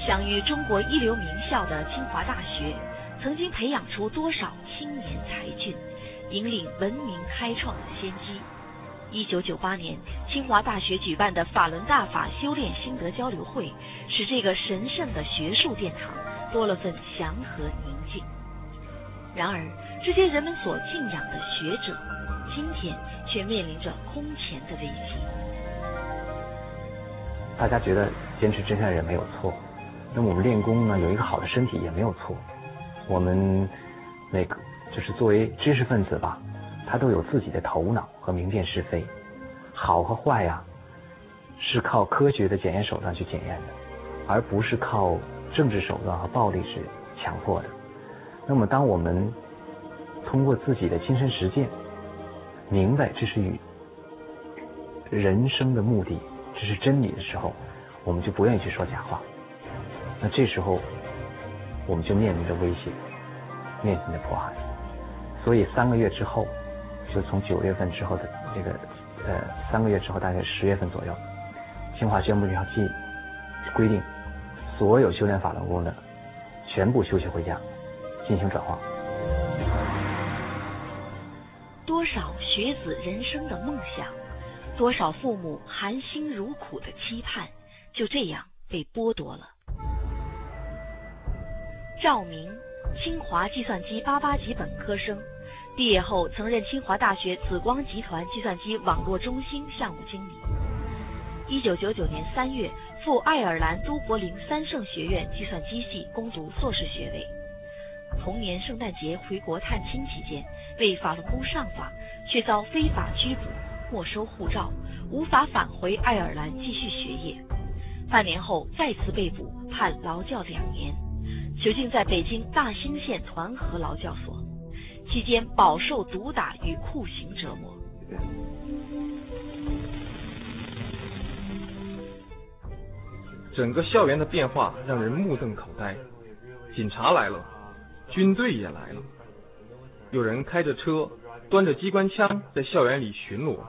享誉中国一流名校的清华大学，曾经培养出多少青年才俊，引领文明开创的先机。1998年，清华大学举办的法轮大法修炼心得交流会，使这个神圣的学术殿堂多了份祥和宁静。然而，这些人们所敬仰的学者，今天却面临着空前的危机。 大家觉得坚持真善忍没有错，那么我们练功呢，有一个好的身体也没有错。我们就是作为知识分子吧，他都有自己的头脑和明辨是非，好和坏呀，是靠科学的检验手段去检验的，而不是靠政治手段和暴力是强迫的。那么当我们通过自己的亲身实践，明白这是与人生的目的，这是真理的时候，我们就不愿意去说假话。那这时候我们就面临着威胁，面临着迫害。所以3个月之后，就从9月份之后的这个3个月之后，大概10月份左右，清华宣布这条规定，所有修炼法轮功的全部休息回家，进行转化。 多少学子人生的梦想，多少父母含辛茹苦的期盼，就这样被剥夺了。赵明，清华计算机88级本科生，毕业后曾任清华大学紫光集团计算机网络中心项目经理。1999年3月赴爱尔兰都柏林三圣学院计算机系攻读硕士学位。同年圣诞节回国探亲期间，为法轮功上法，却遭非法拘捕，没收护照，无法返回爱尔兰继续学业。半年后再次被捕，判劳教2年，囚禁在北京大兴县团河劳教所，期间饱受毒打与酷刑折磨。 整个校园的变化让人目瞪口呆，警察来了，军队也来了，有人开着车，端着机关枪在校园里巡逻，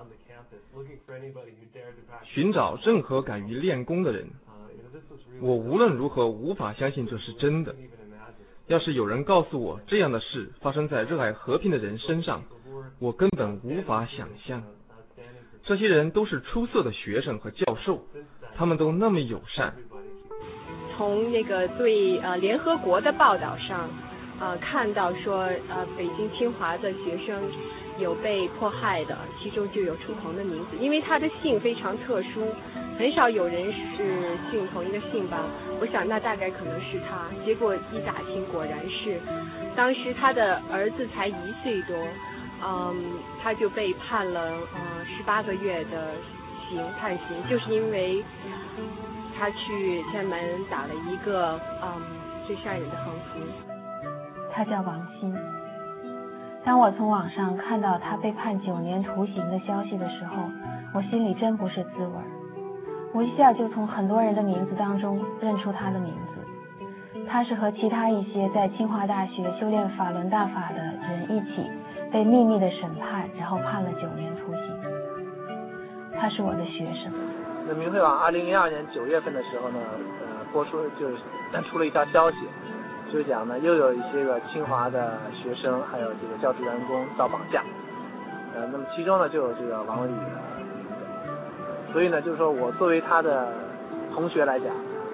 寻找任何敢于练功的人。我无论如何无法相信这是真的。要是有人告诉我这样的事发生在热爱和平的人身上，我根本无法想象。这些人都是出色的学生和教授，他们都那么友善。 从那个对联合国的报道上看到说北京清华的学生有被迫害的，其中就有楚童的名字，因为他的姓非常特殊，很少有人是姓同一个姓吧，我想那大概可能是他，结果一打听果然是，当时他的儿子才1岁多，他就被判了18个月的判刑，就是因为他去天安门打了一个最善人的横幅。 他叫王鑫。当我从网上看到他被判9年徒刑的消息的时候，我心里真不是滋味。我一下就从很多人的名字当中认出他的名字。他是和其他一些在清华大学修炼法轮大法的人一起被秘密的审判，然后判了9年徒刑。他是我的学生。 人民日报2002年9月份的时候呢，播出就是出了一条消息，就是讲呢又有一些个清华的学生还有这个教职员工遭绑架，那么其中呢就有这个王文宇的，所以呢就是说我作为他的同学来讲，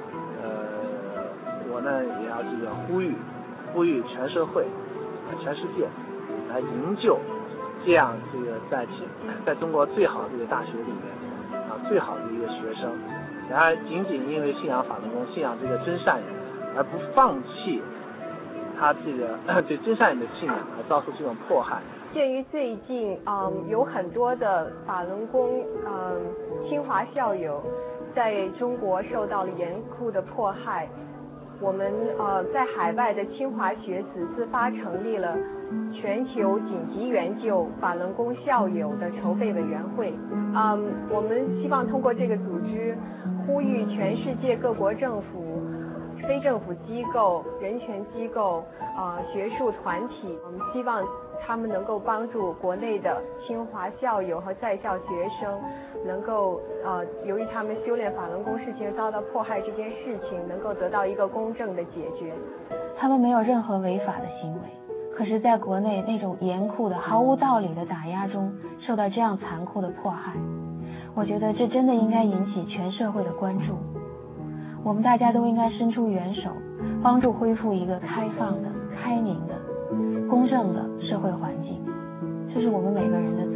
我呢也要这个呼吁全社会、全世界来营救这样这个在中国最好的一个大学里面最好的一个学生，然而仅仅因为信仰法轮功、信仰这个真善人，而不放弃他这个对真善人的信仰，而遭受这种迫害。 鉴于最近有很多的法轮功清华校友在中国受到了严酷的迫害，我们在海外的清华学子自发成立了全球紧急援救法轮功校友的筹备委员会。我们希望通过这个组织呼吁全世界各国政府非政府机构、人权机构、学术团体，我们希望他们能够帮助国内的清华校友和在校学生，能够由于他们修炼法轮功事情遭到迫害这件事情，能够得到一个公正的解决。 他们没有任何违法的行为，可是在国内那种严酷的毫无道理的打压中受到这样残酷的迫害，我觉得这真的应该引起全社会的关注。我们大家都应该伸出援手，帮助恢复一个开放的、开明的、公正的社会环境，这是我们每个人的